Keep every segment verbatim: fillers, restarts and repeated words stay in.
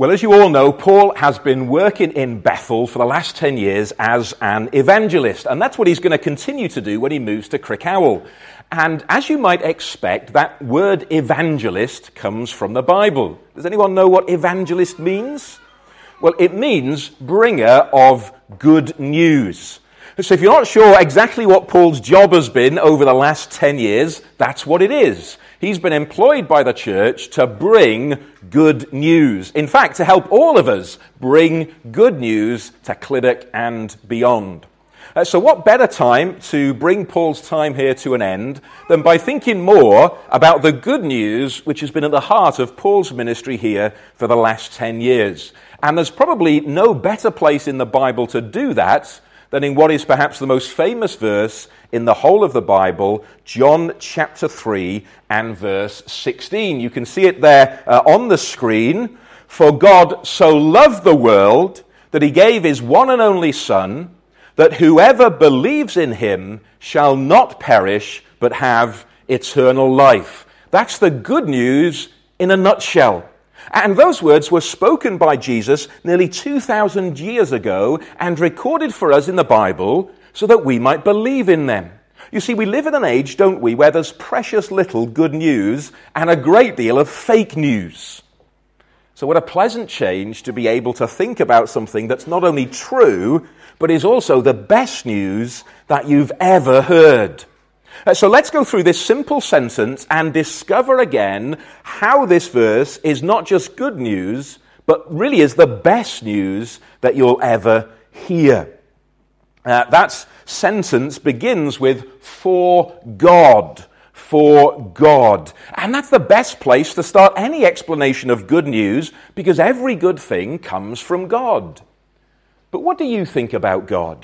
Well, as you all know, Paul has been working in Bethel for the last ten years as an evangelist, and that's what he's going to continue to do when he moves to Crickhowell. And as you might expect, that word evangelist comes from the Bible. Does anyone know what evangelist means? Well, it means bringer of good news. So if you're not sure exactly what Paul's job has been over the last ten years, that's what it is. He's been employed by the church to bring good news. In fact, to help all of us bring good news to Clydach and beyond. Uh, so what better time to bring Paul's time here to an end than by thinking more about the good news which has been at the heart of Paul's ministry here for the last ten years. And there's probably no better place in the Bible to do that than in what is perhaps the most famous verse in the whole of the Bible, John chapter three and verse sixteen. You can see it there uh, on the screen. For God so loved the world that he gave his one and only Son, that whoever believes in him shall not perish, but have eternal life. That's the good news in a nutshell. And those words were spoken by Jesus nearly two thousand years ago and recorded for us in the Bible so that we might believe in them. You see, we live in an age, don't we, where there's precious little good news and a great deal of fake news. So what a pleasant change to be able to think about something that's not only true, but is also the best news that you've ever heard. Uh, so let's go through this simple sentence and discover again how this verse is not just good news, but really is the best news that you'll ever hear. Uh, that sentence begins with, for God, for God. And that's the best place to start any explanation of good news, because every good thing comes from God. But what do you think about God?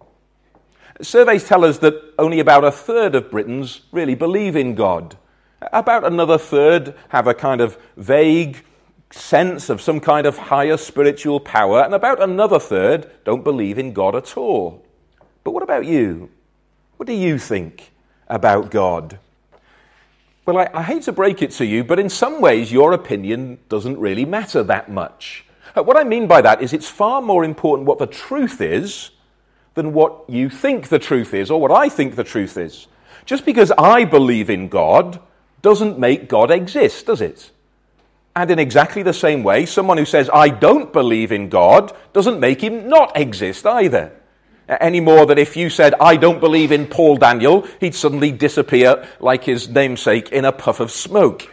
Surveys tell us that only about a third of Britons really believe in God. About another third have a kind of vague sense of some kind of higher spiritual power, and about another third don't believe in God at all. But what about you? What do you think about God? Well, I, I hate to break it to you, but in some ways your opinion doesn't really matter that much. What I mean by that is it's far more important what the truth is than what you think the truth is, or what I think the truth is. Just because I believe in God doesn't make God exist, does it? And in exactly the same way, someone who says, I don't believe in God, doesn't make him not exist either. Any more than if you said, I don't believe in Paul Daniel, he'd suddenly disappear like his namesake in a puff of smoke.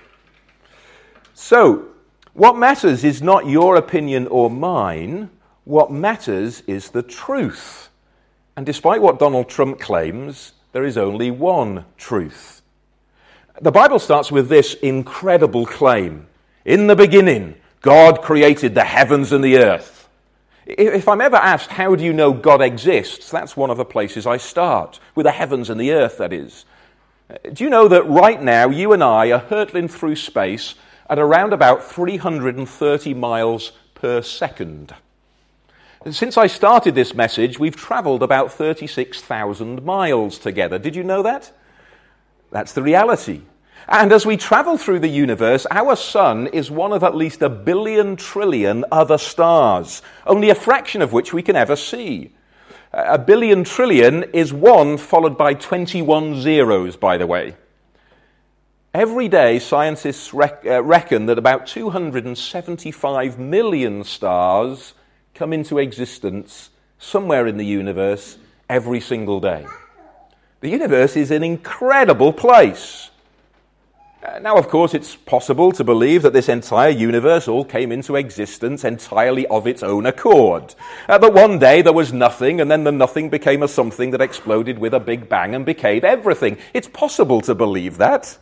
So, what matters is not your opinion or mine. What matters is the truth. And despite what Donald Trump claims, there is only one truth. The Bible starts with this incredible claim. In the beginning, God created the heavens and the earth. If I'm ever asked, how do you know God exists? That's one of the places I start, with the heavens and the earth, that is. Do you know that right now, you and I are hurtling through space at around about three hundred thirty miles per second? Since I started this message, we've traveled about thirty-six thousand miles together. Did you know that? That's the reality. And as we travel through the universe, our sun is one of at least a billion trillion other stars, only a fraction of which we can ever see. A billion trillion is one followed by twenty-one zeros, by the way. Every day, scientists rec- uh, reckon that about two hundred seventy-five million stars come into existence somewhere in the universe every single day. The universe is an incredible place. Uh, now, of course, it's possible to believe that this entire universe all came into existence entirely of its own accord. Uh, that one day there was nothing, and then the nothing became a something that exploded with a big bang and became everything. It's possible to believe that.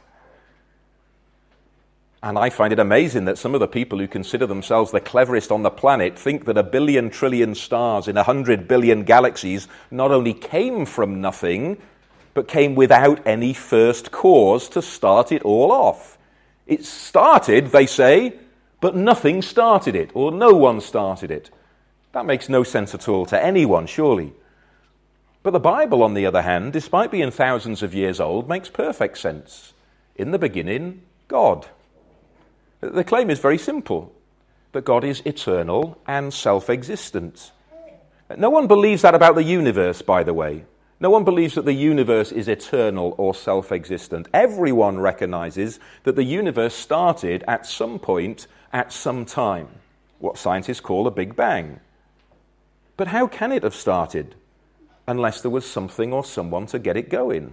And I find it amazing that some of the people who consider themselves the cleverest on the planet think that a billion trillion stars in a hundred billion galaxies not only came from nothing, but came without any first cause to start it all off. It started, they say, but nothing started it, or no one started it. That makes no sense at all to anyone, surely. But the Bible, on the other hand, despite being thousands of years old, makes perfect sense. In the beginning, God. The claim is very simple. that God is eternal and self-existent. No one believes that about the universe, by the way. No one believes that the universe is eternal or self-existent. Everyone recognizes that the universe started at some point, at some time, what scientists call a Big Bang. But how can it have started unless there was something or someone to get it going?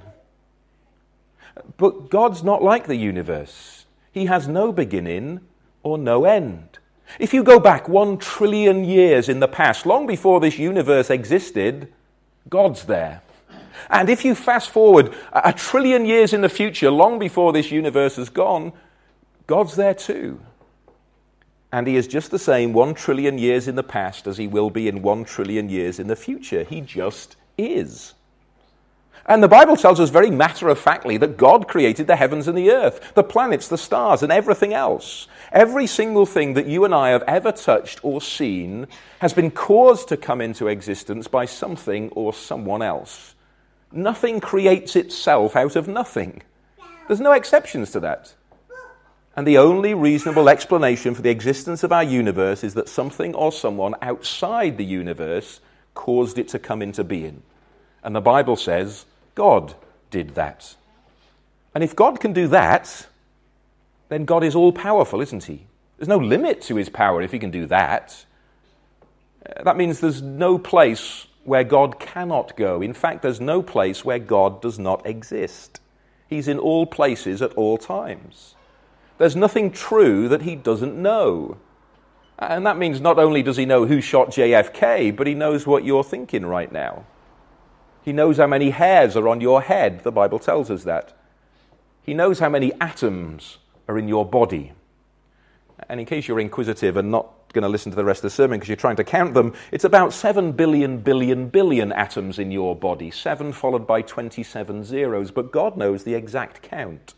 But God's not like the universe. He has no beginning or no end. If you go back one trillion years in the past, long before this universe existed, God's there. And if you fast forward a trillion years in the future, long before this universe is gone, God's there too. And he is just the same one trillion years in the past as he will be in one trillion years in the future. He just is. And the Bible tells us very matter-of-factly that God created the heavens and the earth, the planets, the stars, and everything else. Every single thing that you and I have ever touched or seen has been caused to come into existence by something or someone else. Nothing creates itself out of nothing. There's no exceptions to that. And the only reasonable explanation for the existence of our universe is that something or someone outside the universe caused it to come into being. And the Bible says God did that. And if God can do that, then God is all-powerful, isn't he? There's no limit to his power if he can do that. That means there's no place where God cannot go. In fact, there's no place where God does not exist. He's in all places at all times. There's nothing true that he doesn't know. And that means not only does he know who shot J F K, but he knows what you're thinking right now. He knows how many hairs are on your head. The Bible tells us that. He knows how many atoms are in your body. And in case you're inquisitive and not going to listen to the rest of the sermon because you're trying to count them, it's about seven billion billion billion atoms in your body. Seven followed by twenty-seven zeros. But God knows the exact count.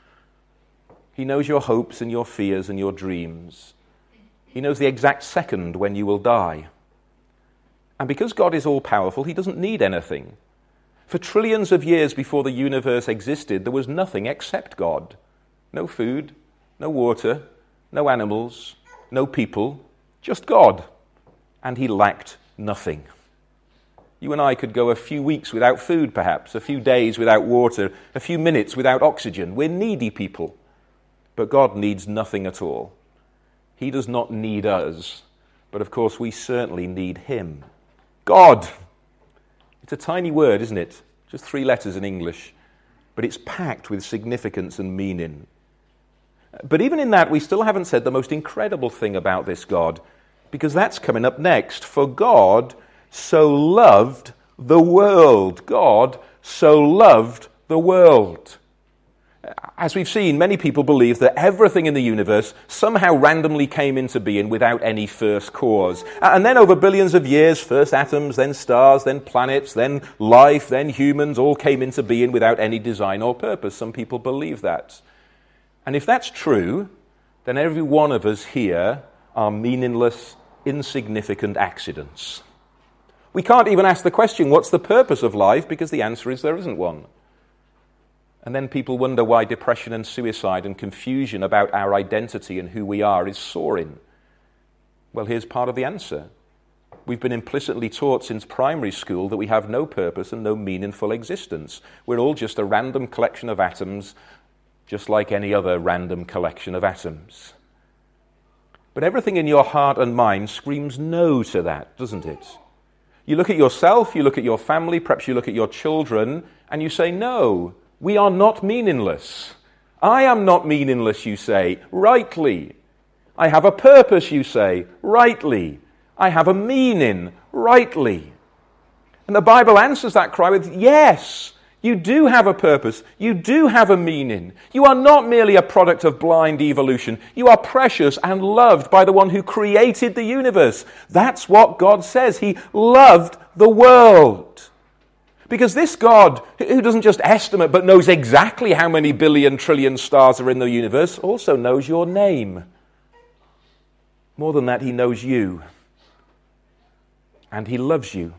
He knows your hopes and your fears and your dreams. He knows the exact second when you will die. And because God is all-powerful, he doesn't need anything. For trillions of years before the universe existed, there was nothing except God. No food, no water, no animals, no people, just God. And he lacked nothing. You and I could go a few weeks without food, perhaps, a few days without water, a few minutes without oxygen. We're needy people. But God needs nothing at all. He does not need us. But of course, we certainly need him. God. It's a tiny word, isn't it? Just three letters in English. But it's packed with significance and meaning. But even in that, we still haven't said the most incredible thing about this God, because that's coming up next. For God so loved the world. God so loved the world. As we've seen, many people believe that everything in the universe somehow randomly came into being without any first cause. And then over billions of years, first atoms, then stars, then planets, then life, then humans, all came into being without any design or purpose. Some people believe that. And if that's true, then every one of us here are meaningless, insignificant accidents. We can't even ask the question, what's the purpose of life? Because the answer is there isn't one. And then people wonder why depression and suicide and confusion about our identity and who we are is soaring. Well, here's part of the answer. We've been implicitly taught since primary school that we have no purpose and no meaningful existence. We're all just a random collection of atoms, just like any other random collection of atoms. But everything in your heart and mind screams no to that, doesn't it? You look at yourself, you look at your family, perhaps you look at your children, and you say, no, we are not meaningless. I am not meaningless, you say, rightly. I have a purpose, you say, rightly. I have a meaning, rightly. And the Bible answers that cry with, yes, you do have a purpose. You do have a meaning. You are not merely a product of blind evolution. You are precious and loved by the one who created the universe. That's what God says. He loved the world. Because this God, who doesn't just estimate but knows exactly how many billion, trillion stars are in the universe, also knows your name. More than that, he knows you. And he loves you.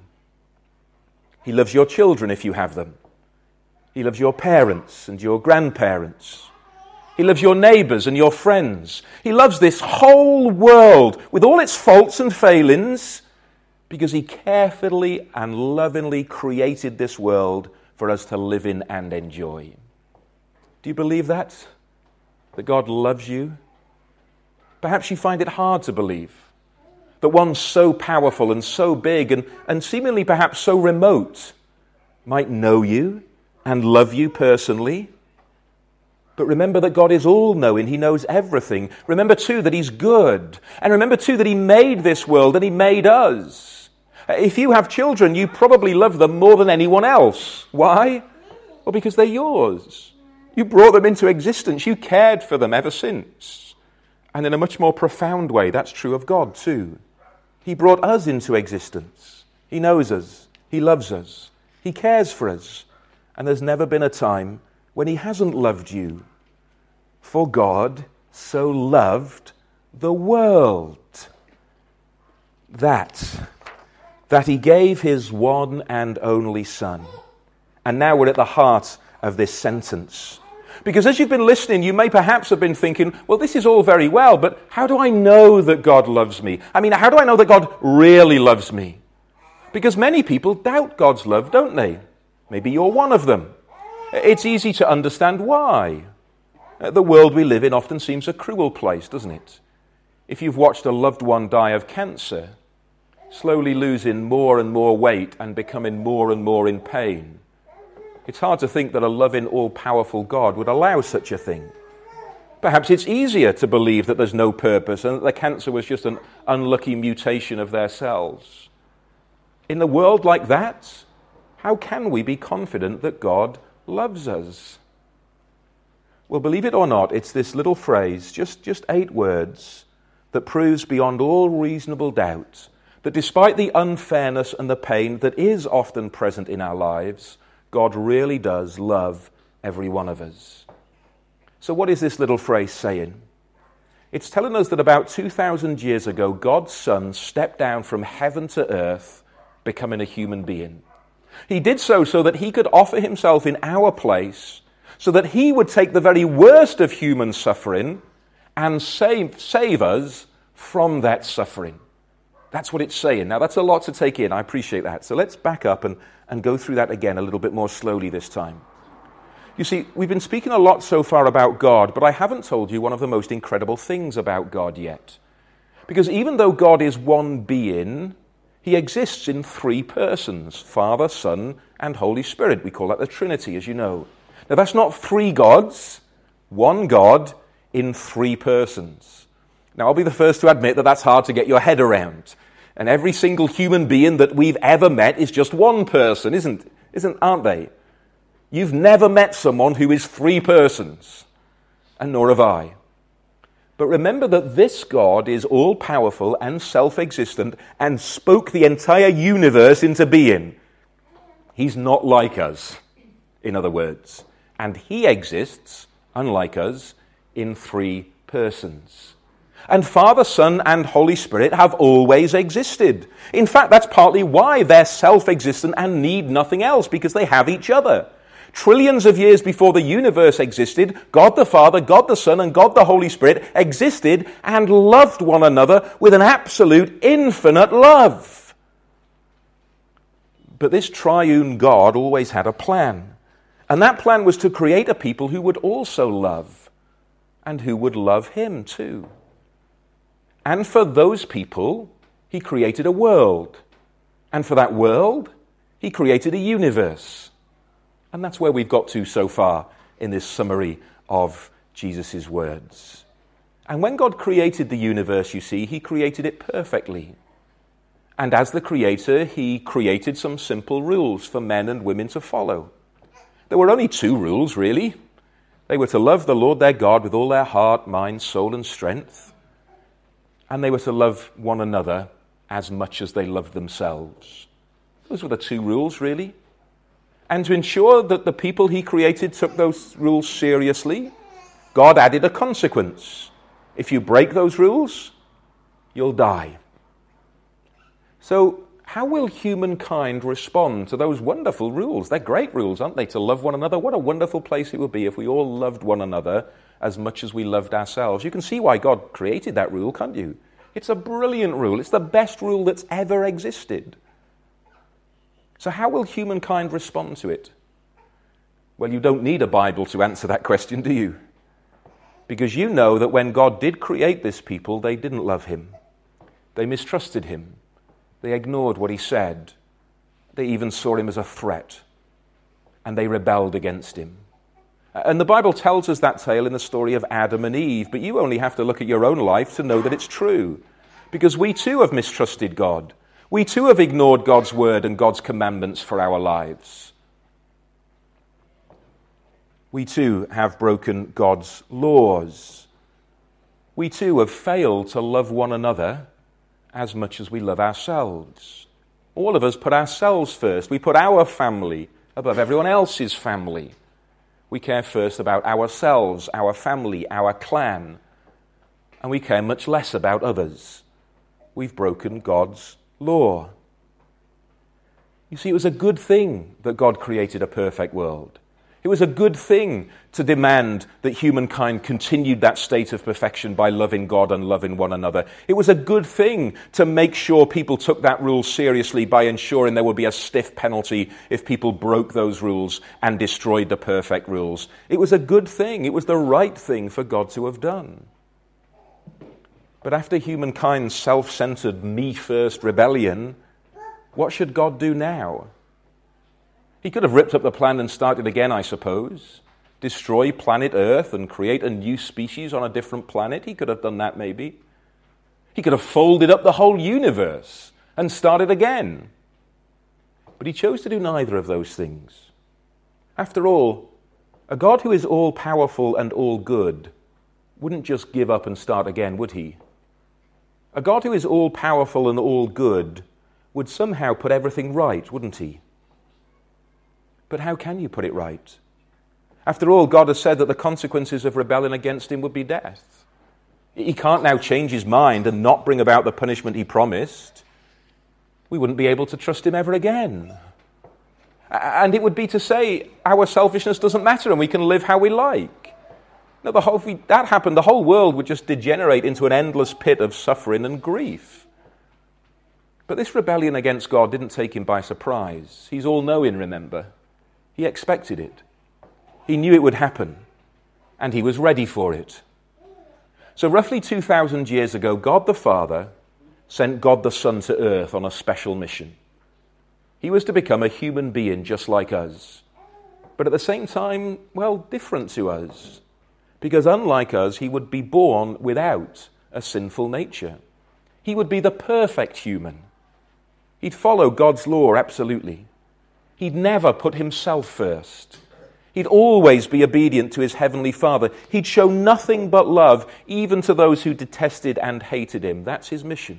He loves your children if you have them. He loves your parents and your grandparents. He loves your neighbours and your friends. He loves this whole world with all its faults and failings because he carefully and lovingly created this world for us to live in and enjoy. Do you believe that? That God loves you? Perhaps you find it hard to believe that one so powerful and so big and, and seemingly perhaps so remote might know you and love you personally. But remember that God is all-knowing. He knows everything. Remember, too, that he's good. And remember, too, that he made this world and he made us. If you have children, you probably love them more than anyone else. Why? Well, because they're yours. You brought them into existence. You cared for them ever since. And in a much more profound way, that's true of God, too. He brought us into existence. He knows us. He loves us. He cares for us. And there's never been a time when he hasn't loved you. For God so loved the world that, that he gave his one and only Son. And now we're at the heart of this sentence. Because as you've been listening, you may perhaps have been thinking, well, this is all very well, but how do I know that God loves me? I mean, how do I know that God really loves me? Because many people doubt God's love, don't they? Maybe you're one of them. It's easy to understand why. The world we live in often seems a cruel place, doesn't it? If you've watched a loved one die of cancer, slowly losing more and more weight and becoming more and more in pain, it's hard to think that a loving, all-powerful God would allow such a thing. Perhaps it's easier to believe that there's no purpose and that the cancer was just an unlucky mutation of their cells. In a world like that, how can we be confident that God loves us? Well, believe it or not, it's this little phrase, just, just eight words, that proves beyond all reasonable doubt that despite the unfairness and the pain that is often present in our lives, God really does love every one of us. So what is this little phrase saying? It's telling us that about two thousand years ago, God's Son stepped down from heaven to earth, becoming a human being. He did so so that he could offer himself in our place, so that he would take the very worst of human suffering and save, save us from that suffering. That's what it's saying. Now, that's a lot to take in. I appreciate that. So let's back up and, and go through that again a little bit more slowly this time. You see, we've been speaking a lot so far about God, but I haven't told you one of the most incredible things about God yet. Because even though God is one being, he exists in three persons, Father, Son, and Holy Spirit. We call that the Trinity, as you know. Now, that's not three gods, one God in three persons. Now, I'll be the first to admit that that's hard to get your head around. And every single human being that we've ever met is just one person, isn't, isn't, aren't they? You've never met someone who is three persons, and nor have I. But remember that this God is all-powerful and self-existent and spoke the entire universe into being. He's not like us, in other words. And he exists, unlike us, in three persons. And Father, Son, and Holy Spirit have always existed. In fact, that's partly why they're self-existent and need nothing else, because they have each other. Trillions of years before the universe existed, God the Father, God the Son, and God the Holy Spirit existed and loved one another with an absolute infinite love. But this triune God always had a plan. And that plan was to create a people who would also love, and who would love him too. And for those people, he created a world. And for that world, he created a universe. And that's where we've got to so far in this summary of Jesus' words. And when God created the universe, you see, he created it perfectly. And as the creator, he created some simple rules for men and women to follow. There were only two rules, really. They were to love the Lord their God with all their heart, mind, soul, and strength. And they were to love one another as much as they loved themselves. Those were the two rules, really. And to ensure that the people he created took those rules seriously, God added a consequence. If you break those rules, you'll die. So, how will humankind respond to those wonderful rules? They're great rules, aren't they? To love one another. What a wonderful place it would be if we all loved one another as much as we loved ourselves. You can see why God created that rule, can't you? It's a brilliant rule. It's the best rule that's ever existed. So how will humankind respond to it? Well, you don't need a Bible to answer that question, do you? Because you know that when God did create this people, they didn't love him. They mistrusted him. They ignored what he said. They even saw him as a threat. And they rebelled against him. And the Bible tells us that tale in the story of Adam and Eve, but you only have to look at your own life to know that it's true. Because we too have mistrusted God. We too have ignored God's word and God's commandments for our lives. We too have broken God's laws. We too have failed to love one another as much as we love ourselves. All of us put ourselves first. We put our family above everyone else's family. We care first about ourselves, our family, our clan, and we care much less about others. We've broken God's law. You see, it was a good thing that God created a perfect world. It was a good thing to demand that humankind continued that state of perfection by loving God and loving one another. It was a good thing to make sure people took that rule seriously by ensuring there would be a stiff penalty if people broke those rules and destroyed the perfect rules. It was a good thing. It was the right thing for God to have done. But after humankind's self-centered, me-first rebellion, what should God do now? He could have ripped up the plan and started again, I suppose. Destroy planet Earth and create a new species on a different planet. He could have done that, maybe. He could have folded up the whole universe and started again. But he chose to do neither of those things. After all, a God who is all-powerful and all-good wouldn't just give up and start again, would he? A God who is all-powerful and all-good would somehow put everything right, wouldn't he? But how can you put it right? After all, God has said that the consequences of rebelling against him would be death. He can't now change his mind and not bring about the punishment he promised. We wouldn't be able to trust him ever again. And it would be to say our selfishness doesn't matter and we can live how we like. No, the whole, if we, that happened, the whole world would just degenerate into an endless pit of suffering and grief. But this rebellion against God didn't take him by surprise. He's all-knowing, remember. He expected it. He knew it would happen, and he was ready for it. So roughly two thousand years ago, God the Father sent God the Son to earth on a special mission. He was to become a human being just like us, but at the same time, well, different to us, because unlike us, he would be born without a sinful nature. He would be the perfect human. He'd follow God's law absolutely. He'd never put himself first. He'd always be obedient to his heavenly Father. He'd show nothing but love, even to those who detested and hated him. That's his mission.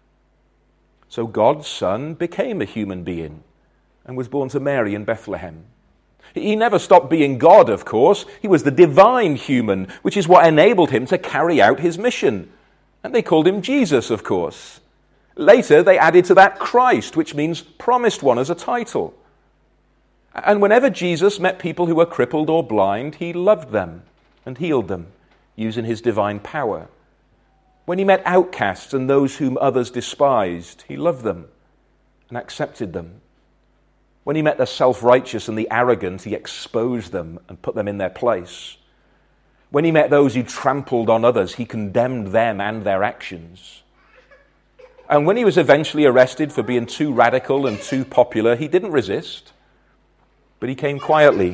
So God's Son became a human being and was born to Mary in Bethlehem. He never stopped being God, of course. He was the divine human, which is what enabled him to carry out his mission. And they called him Jesus, of course. Later, they added to that Christ, which means promised one, as a title. And whenever Jesus met people who were crippled or blind, he loved them and healed them, using his divine power. When he met outcasts and those whom others despised, he loved them and accepted them. When he met the self-righteous and the arrogant, he exposed them and put them in their place. When he met those who trampled on others, he condemned them and their actions. And when he was eventually arrested for being too radical and too popular, he didn't resist. But he came quietly.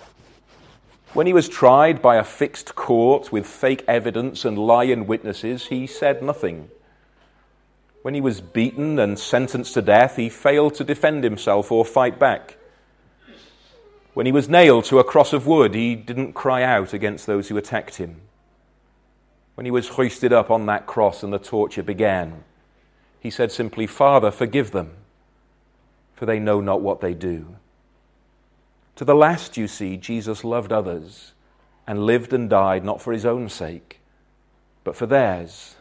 When he was tried by a fixed court with fake evidence and lying witnesses, he said nothing. When he was beaten and sentenced to death, he failed to defend himself or fight back. When he was nailed to a cross of wood, he didn't cry out against those who attacked him. When he was hoisted up on that cross and the torture began, he said simply, "Father, forgive them, for they know not what they do." To the last, you see, Jesus loved others and lived and died not for his own sake, but for theirs.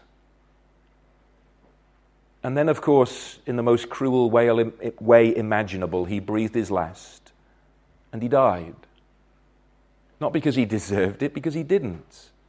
And then, of course, in the most cruel way, way imaginable, he breathed his last, and he died. Not because he deserved it, because he didn't.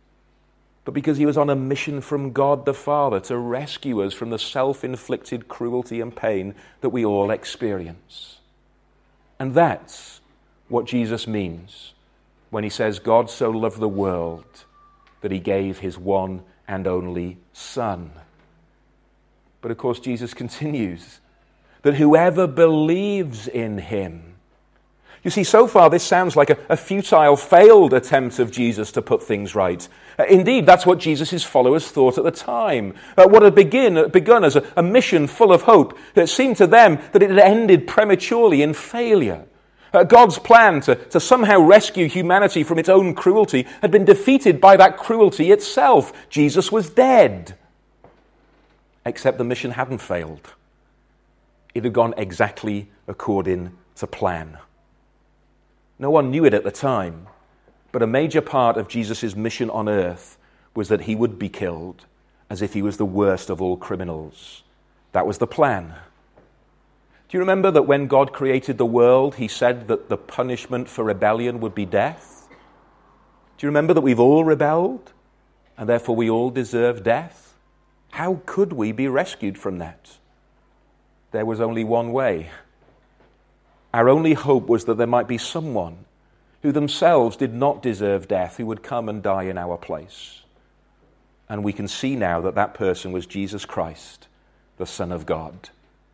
but because he was on a mission from God the Father to rescue us from the self-inflicted cruelty and pain that we all experience. And that's what Jesus means when he says, God so loved the world that he gave his one and only Son. But of course, Jesus continues that whoever believes in him. You see, so far this sounds like a, a futile, failed attempt of Jesus to put things right. Uh, indeed, that's what Jesus' followers thought at the time. Uh, what had begin, begun as a, a mission full of hope, it seemed to them that it had ended prematurely in failure. Uh, God's plan to, to somehow rescue humanity from its own cruelty had been defeated by that cruelty itself. Jesus was dead. Except the mission hadn't failed. It had gone exactly according to plan. No one knew it at the time, but a major part of Jesus' mission on earth was that he would be killed as if he was the worst of all criminals. That was the plan. Do you remember that when God created the world, he said that the punishment for rebellion would be death? Do you remember that we've all rebelled, and therefore we all deserve death? How could we be rescued from that? There was only one way. Our only hope was that there might be someone who themselves did not deserve death, who would come and die in our place. And we can see now that that person was Jesus Christ, the Son of God.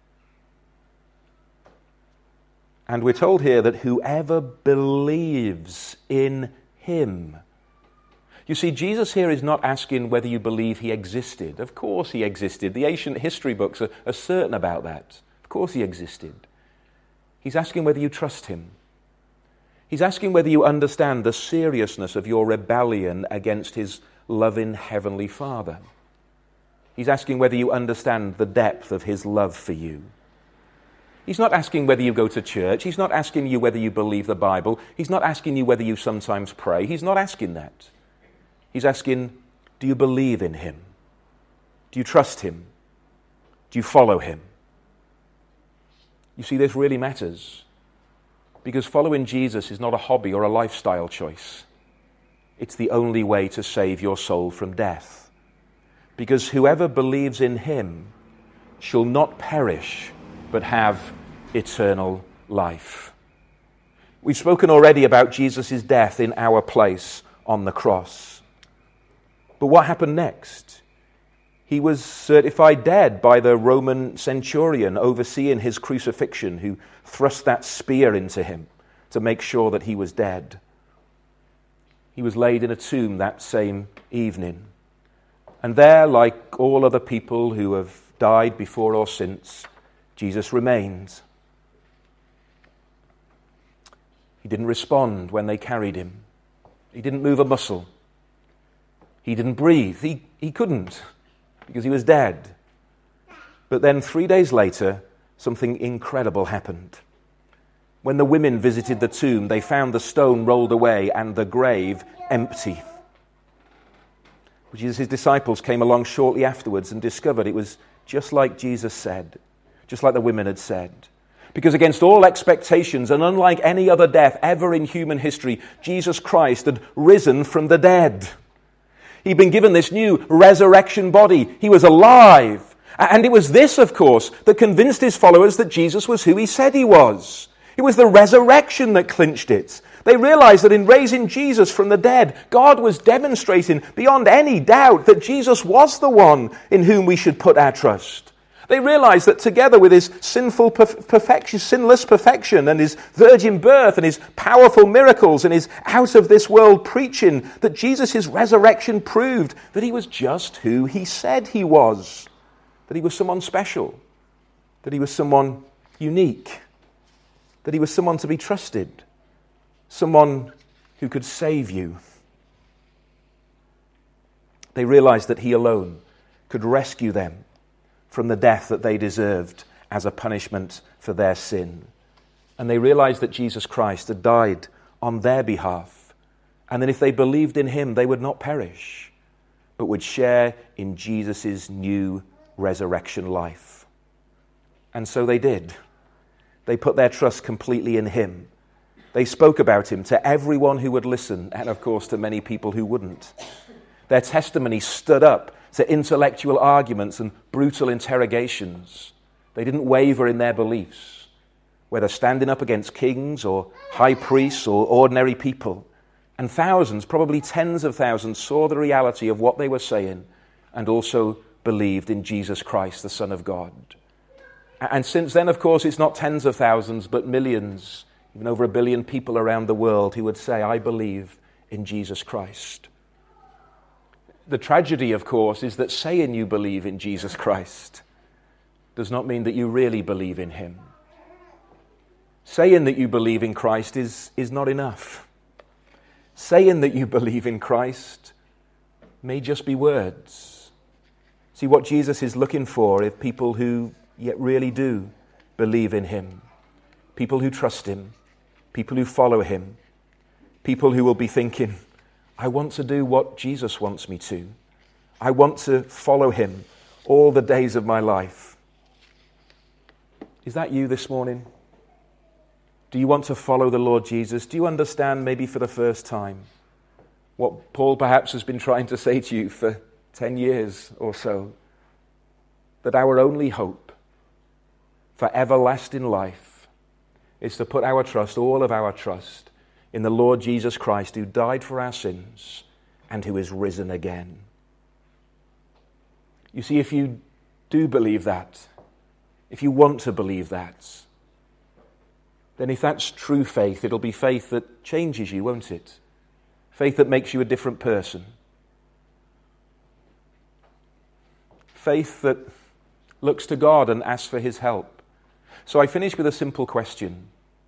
And we're told here that whoever believes in him. You see, Jesus here is not asking whether you believe he existed. Of course he existed. The ancient history books are, are certain about that. Of course he existed. He's asking whether you trust him. He's asking whether you understand the seriousness of your rebellion against his loving heavenly Father. He's asking whether you understand the depth of his love for you. He's not asking whether you go to church. He's not asking you whether you believe the Bible. He's not asking you whether you sometimes pray. He's not asking that. He's asking, do you believe in him? Do you trust him? Do you follow him? You see, this really matters, because following Jesus is not a hobby or a lifestyle choice. It's the only way to save your soul from death. Because whoever believes in him shall not perish, but have eternal life. We've spoken already about Jesus' death in our place on the cross. But what happened next? He was certified dead by the Roman centurion overseeing his crucifixion, who thrust that spear into him to make sure that he was dead. He was laid in a tomb that same evening. And there, like all other people who have died before or since, Jesus remained. He didn't respond when they carried him. He didn't move a muscle. He didn't breathe. He, he couldn't, because he was dead. But then three days later, something incredible happened. When the women visited the tomb, they found the stone rolled away and the grave empty. Jesus' disciples came along shortly afterwards and discovered it was just like Jesus said, just like the women had said. Because against all expectations, and unlike any other death ever in human history, Jesus Christ had risen from the dead. He'd been given this new resurrection body. He was alive. And it was this, of course, that convinced his followers that Jesus was who he said he was. It was the resurrection that clinched it. They realized that in raising Jesus from the dead, God was demonstrating beyond any doubt that Jesus was the one in whom we should put our trust. They realized that together with his sinful perfection, sinless perfection and his virgin birth and his powerful miracles and his out-of-this-world preaching, that Jesus' resurrection proved that he was just who he said he was, that he was someone special, that he was someone unique, that he was someone to be trusted, someone who could save you. They realized that he alone could rescue them from the death that they deserved as a punishment for their sin. And they realized that Jesus Christ had died on their behalf, and that if they believed in him, they would not perish, but would share in Jesus' new resurrection life. And so they did. They put their trust completely in him. They spoke about him to everyone who would listen, and of course to many people who wouldn't. Their testimony stood up to intellectual arguments and brutal interrogations. They didn't waver in their beliefs, whether standing up against kings or high priests or ordinary people. And thousands, probably tens of thousands, saw the reality of what they were saying and also believed in Jesus Christ, the Son of God. And since then, of course, it's not tens of thousands, but millions, even over a billion people around the world who would say, I believe in Jesus Christ. The tragedy, of course, is that saying you believe in Jesus Christ does not mean that you really believe in him. Saying that you believe in Christ is, is not enough. Saying that you believe in Christ may just be words. See, what Jesus is looking for is people who yet really do believe in him, people who trust him, people who follow him, people who will be thinking, I want to do what Jesus wants me to. I want to follow him all the days of my life. Is that you this morning? Do you want to follow the Lord Jesus? Do you understand, maybe for the first time, what Paul perhaps has been trying to say to you for ten years or so? That our only hope for everlasting life is to put our trust, all of our trust, in the Lord Jesus Christ, who died for our sins and who is risen again. You see, if you do believe that, if you want to believe that, then if that's true faith, it'll be faith that changes you, won't it? Faith that makes you a different person. Faith that looks to God and asks for his help. So I finish with a simple question.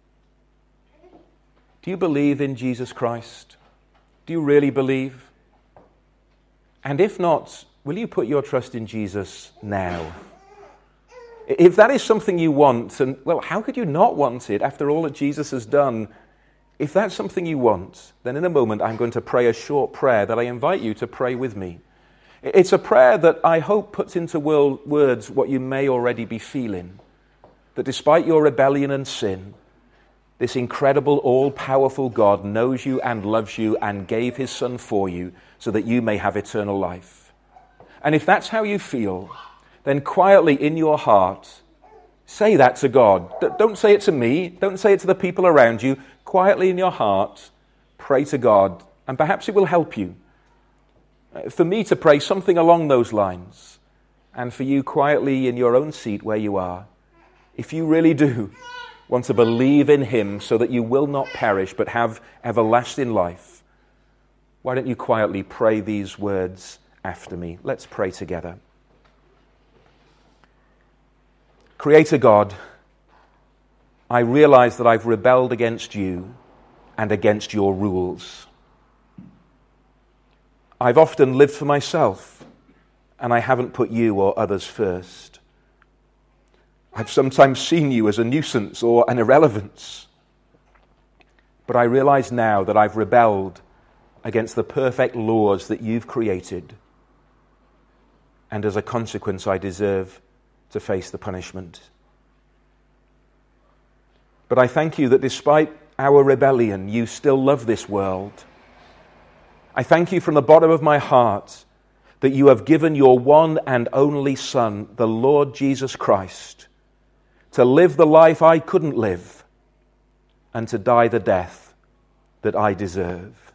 Do you believe in Jesus Christ? Do you really believe? And if not, will you put your trust in Jesus now? If that is something you want, and well, how could you not want it after all that Jesus has done? If that's something you want, then in a moment I'm going to pray a short prayer that I invite you to pray with me. It's a prayer that I hope puts into words what you may already be feeling. That despite your rebellion and sin, this incredible, all-powerful God knows you and loves you and gave his Son for you so that you may have eternal life. And if that's how you feel, then quietly in your heart, say that to God. Don't say it to me. Don't say it to the people around you. Quietly in your heart, pray to God, and perhaps it will help you. For me to pray something along those lines, and for you quietly in your own seat where you are, if you really do want to believe in him so that you will not perish but have everlasting life, why don't you quietly pray these words after me? Let's pray together. Creator God, I realize that I've rebelled against you and against your rules. I've often lived for myself, and I haven't put you or others first. I've sometimes seen you as a nuisance or an irrelevance. But I realize now that I've rebelled against the perfect laws that you've created. And as a consequence, I deserve to face the punishment. But I thank you that despite our rebellion, you still love this world. I thank you from the bottom of my heart that you have given your one and only Son, the Lord Jesus Christ, to live the life I couldn't live and to die the death that I deserve.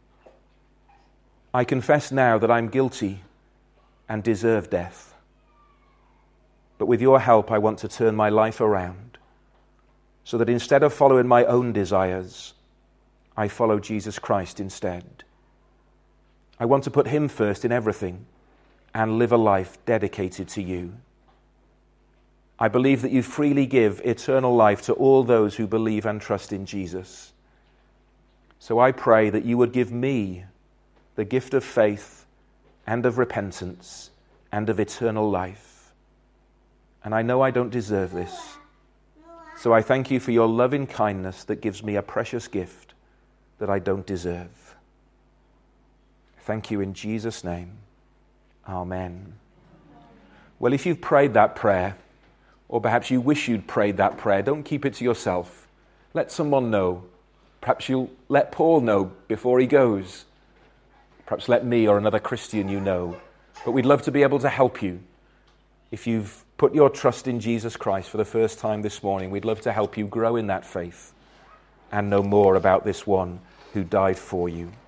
I confess now that I'm guilty and deserve death. But with your help, I want to turn my life around so that instead of following my own desires, I follow Jesus Christ instead. I want to put him first in everything and live a life dedicated to you. I believe that you freely give eternal life to all those who believe and trust in Jesus. So I pray that you would give me the gift of faith and of repentance and of eternal life. And I know I don't deserve this. So I thank you for your loving kindness that gives me a precious gift that I don't deserve. Thank you in Jesus' name. Amen. Well, if you've prayed that prayer, or perhaps you wish you'd prayed that prayer, don't keep it to yourself. Let someone know. Perhaps you'll let Paul know before he goes. Perhaps let me or another Christian you know. But we'd love to be able to help you. If you've put your trust in Jesus Christ for the first time this morning, we'd love to help you grow in that faith and know more about this one who died for you.